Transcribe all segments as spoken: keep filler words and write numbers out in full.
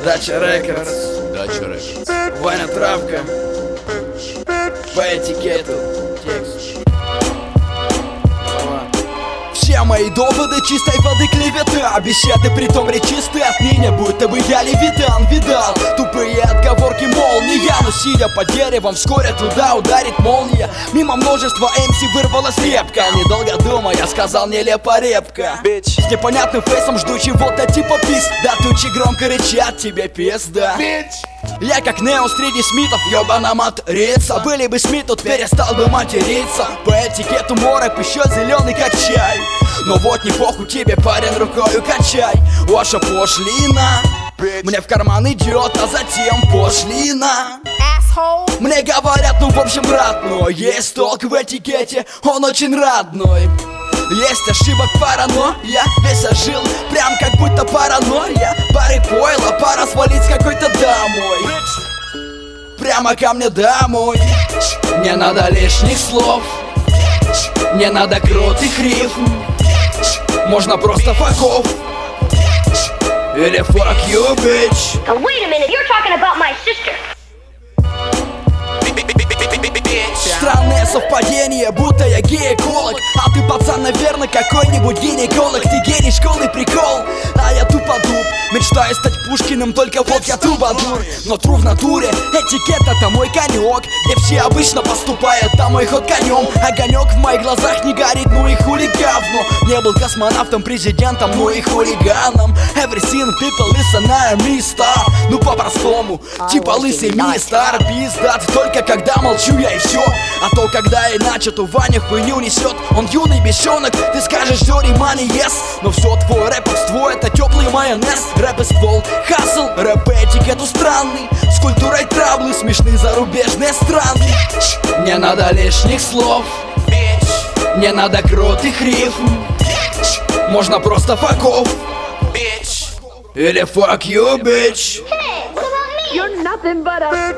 Дача Рекордс. Дача Рекордс. Ваня Травка. По этикету. Текст. Все мои доводы чистой воды клевета, беседы притом речистые от меня, будто бы я левитан. Видал тупые отговорки молния, но сидя под деревом вскоре туда ударит молния. Мимо множества эм си вырвалась репка, недолго думая сказал нелепо репка. Bitch. С непонятным фейсом жду чего-то типа пис, да тучи громко рычат тебе пизда. Bitch. Я как Нео среди Смитов, ёбана матрица. Были бы Смит, тут перестал бы материться. По этикету морок еще зеленый как чай. Но вот не похуй тебе, парень, рукою качай. Ваша пошлина мне в карман идет, а затем пошлина. Asshole. Мне говорят, ну в общем брат, но есть толк в этикете, он очень родной. Есть ошибок пара, но я весь ожил, прям как будто паранойя. Пары пойла, пора свалить с какой-то домой. Прямо ко мне домой. Не надо лишних слов, не надо крутых рифм, можно просто факов или fuck you, bitch. Now wait a minute, you're talking about my sister. Странное совпадение, будто я гей-эколог, а ты, пацан, наверное, какой-нибудь гинеколог. Ты гений школы, прикол, а я туподуб. Мечтаю стать Пушкиным, только вот я трубадур. Но тру в натуре, этикет это мой конек, где все обычно поступают, там мой ход конем. Огонек в моих глазах не горит, ну и хули говно. Не был космонавтом, президентом, ну и хулиганом. Everything people listen, I'm me star. Ну по-простому, типа лысый мистер пиздат. Только когда молчу я и все. А то когда иначе, то Ваня хуйню несет. Он юный бесенок, ты скажешь dirty money, yes. Но все твое рэповство это теплый майонез. Рэп и ствол, хасл, рэп этикету странный. С культурой травлы, смешные зарубежные страны. Не надо лишних слов, не надо крутых рифм, можно просто факов или fuck you, bitch. Hey, what about me? You're nothing but a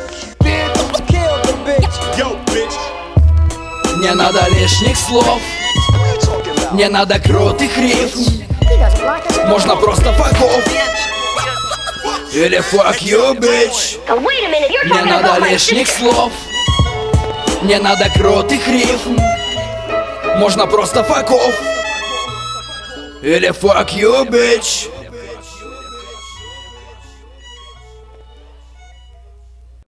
Yo, bitch. Не надо лишних слов, не надо крутых рифм, можно просто факов или fuck you, bitch. Now wait a minute, you're Не talking надо about my лишних sister. слов, не надо крутых рифм, можно просто факов или fuck you, bitch.